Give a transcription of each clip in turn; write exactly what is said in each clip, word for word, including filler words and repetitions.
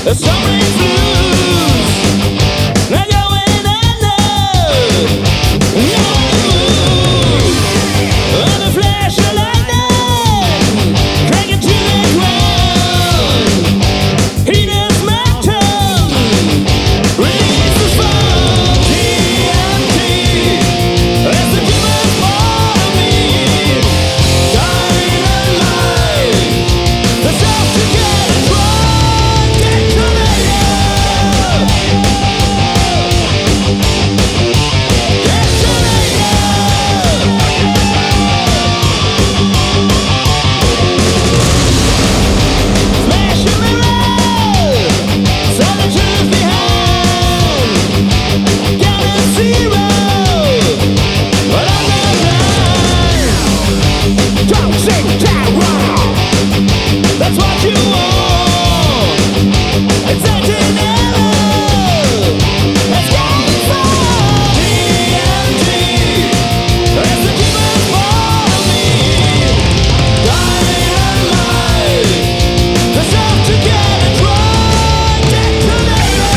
Somebody's blues. They're going under. No. And a flash of lightning, drag it to the ground. Heat is my tongue, release the spark. T N T, that's the given for me. Dynamite, the stuff to get it wrong. Detonator, smash your mirror, so the truth behind. Count at zero, but I'm not blind. Toxic terror, that's what you want. It's anti-never, it's getting far. T N T, that's the given for me. Dynamite, the stuff to get it wrong. Detonator.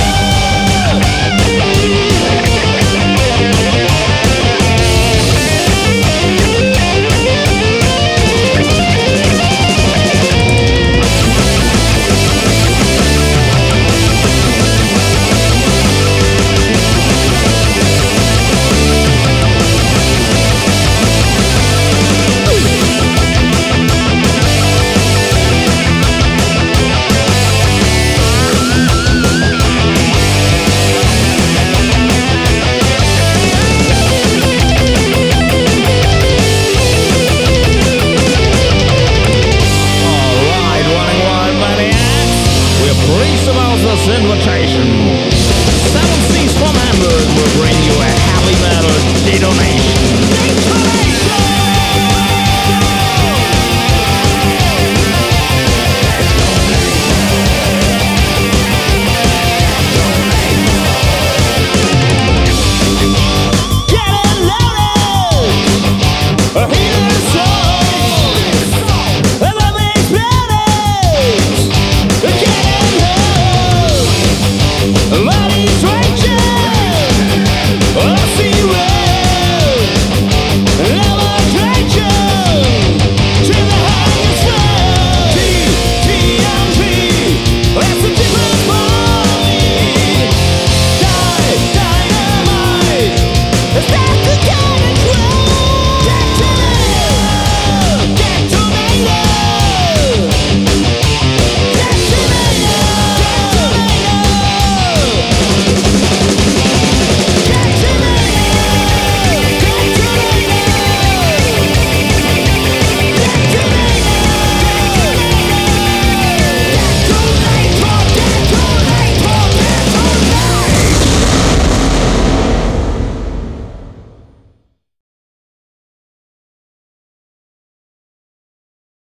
Alright, running wild maniacs, we're pleased to announce this invitation. Seven Seas from Hamburg will bring you a heavy metal detonation. Detonation!